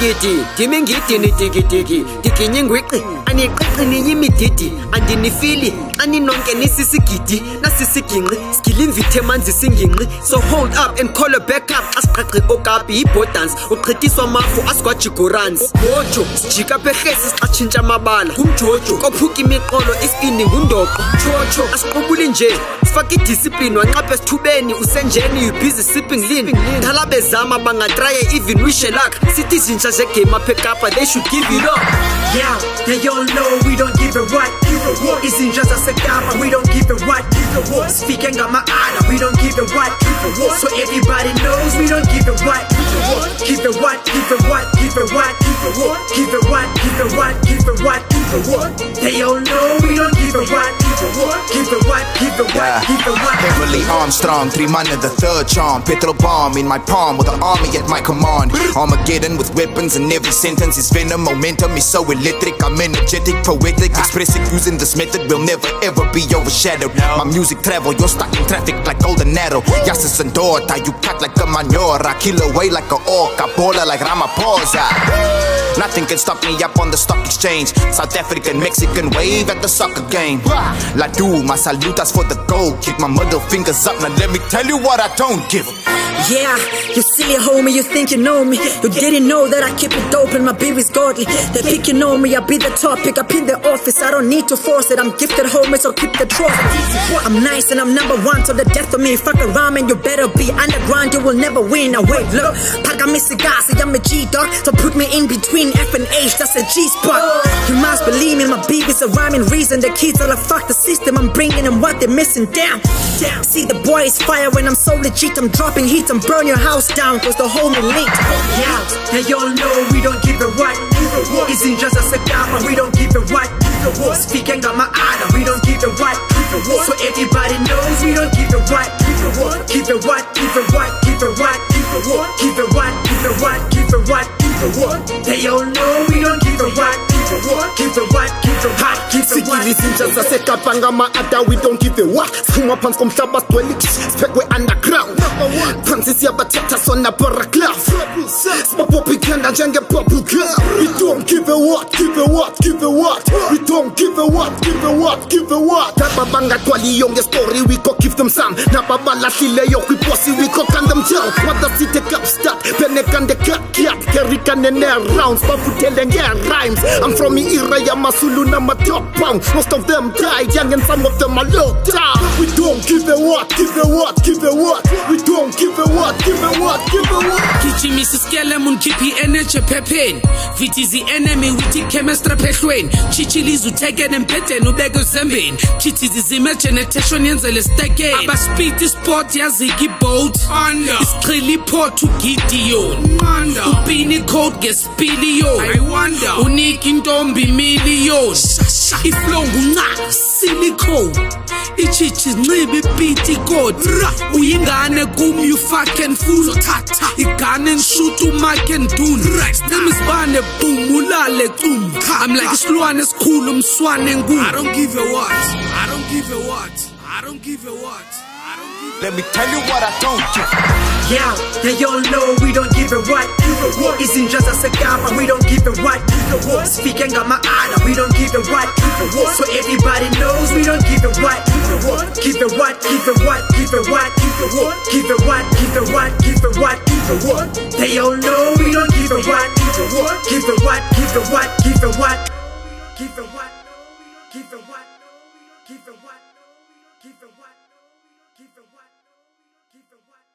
Digiti, Timingiti, Nitiki, Tikining Wiki, and a Imiditi, and in the Philly, and in Nonkenisisikiti, Nasisiking, skilling Vitamanzi singing. So hold up and call her back up as Okapi Potans, Okretisomafu as Quachikorans. Mojo, Chica Peches, Achincha Mabala, Jojo, Kopuki Mikolo is in the window. Jojo, as Kobulinje, Faki discipline, one up as Tubeni, Usenjeni, you busy sipping lean. Talabezama Bangatraya, even Wishelak, citizens as a came up pick up, they should give it up. Yeah, they all know we don't give a what. Isn't just a second, we don't give a what. Speaking of my honor, we don't give a what. So everybody knows we don't give a what. Give a what, give a what, give a what, give a what, give a what, give a what, they all know we don't give a what. Give a what, give a what, give a what. Beverly Armstrong, 3 man in the 3rd charm. Petrol bomb in my palm with an army at my command. Armageddon with weapons and every sentence is venom. Momentum is so electric, I'm energetic, poetic. Expressive using this method will never ever be overshadowed. My music travel, you're stuck in traffic like golden arrow. Yasis and Dota, you cut like a manora. Kill away like a orca, baller like Ramaphosa. Nothing can stop me up on the stock exchange. South African, Mexican wave at the soccer game. La do, my salutas for the goal. Keep my middle fingers up, now let me tell you what I don't give. Yeah, you silly homie, you think you know me. You didn't know that I keep it dope and my beer is godly. They picking on me, I be the topic up in the office. I don't need to force it, I'm gifted homie, so keep the trophy. I'm nice and I'm #1 to the death of me. Fuck around and you better be underground, you will never win. Now wait, look, Pagamisigasi, I'm a G-dog. So put me in between F and H, that's a G-spot. You must believe me, my beat is a rhyming reason. The kids are like, fuck the system, I'm bringing them what they're missing. Damn, see the boy is fire when I'm so legit. I'm dropping heat and burn your house down cause the homie leaked. Yeah, they all know we don't give a what. Isn't just a cigar, but we don't give a what. Speaking of my honor, we don't give a what. So everybody knows we don't give a what. Give a what, give a what, give a what, give a what, give a what, give a what. They all know we don't give a what. Give a what, give a what, give a what. Isn't just a sekapanga maata, we don't give a what. Suma pants from Shabas dwelling, spec we underground. Pansis yabatata sona paraklav. Spapopi kanda jenge bubble gum. We don't give a what, give a what, give a what. We don't give a what, give a what, give a what. Tababanga twali young story, we go give them some. Nababala sile yo we bossy, we go can them down. What does it take up start? Penekan the cat, Kerikan and air rounds, Bafutel air rhymes. I'm from the era Yamasulu Nama top pound. Most of them died young and some of them are locked down. We don't give a what, give a what, give a what. We don't give a what, give a what, give a what. Kichi Mrs. Kelemun kipi energy pepen. Viti the enemy witi chemistry pehlweni. Chichilizu taken and peten ubego zembin. Chiti zizimeche neteshon yenzele steke. Aba speed sport yazigi boat. Iskrili port to Gideon. Upini code gets billion. I wonder. Uniki ntombi million. Iflongu na silicone. Ichichi nribi biti god. Uyingane kum you fucking fool. Igane shoot to mark and dun. Them is bane boom ulale kum. I'm like Sluane school swane ngum. I don't give a what. I don't give a what. I don't give a what. Let me tell you what I don't give. Yeah, they all know we don't give a what. Isn't just a cigar, but we don't give a what. Speaking of my honor, we don't give a what. So everybody knows we don't give a what. Give a what, give a what, give a what, give a what, give a what, give a what. They all know we don't give a what. Give a what, give a what, give a what, give a what, give a what, give a what, give a what, give a what, give a what.